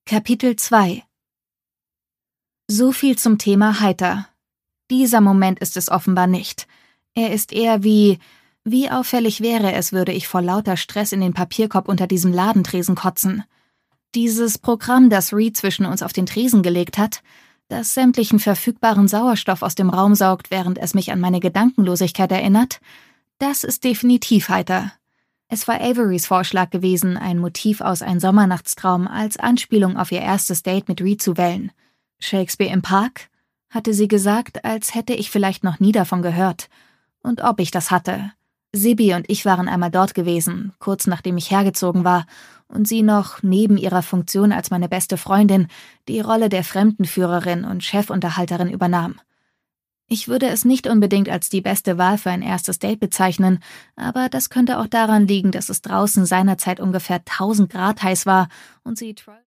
Kapitel 2. So viel zum Thema heiter. Dieser Moment ist es offenbar nicht. Er ist eher wie auffällig wäre es, würde ich vor lauter Stress in den Papierkorb unter diesem Ladentresen kotzen. Dieses Programm, das Reed zwischen uns auf den Tresen gelegt hat, das sämtlichen verfügbaren Sauerstoff aus dem Raum saugt, während es mich an meine Gedankenlosigkeit erinnert, das ist definitiv heiter. Es war Averys Vorschlag gewesen, ein Motiv aus Ein Sommernachtstraum als Anspielung auf ihr erstes Date mit Reed zu wählen. Shakespeare im Park? Hatte sie gesagt, als hätte ich vielleicht noch nie davon gehört. Und ob ich das hatte. Sibi und ich waren einmal dort gewesen, kurz nachdem ich hergezogen war, und sie noch, neben ihrer Funktion als meine beste Freundin, die Rolle der Fremdenführerin und Chefunterhalterin übernahm. Ich würde es nicht unbedingt als die beste Wahl für ein erstes Date bezeichnen, aber das könnte auch daran liegen, dass es draußen seinerzeit ungefähr 1000 Grad heiß war und sie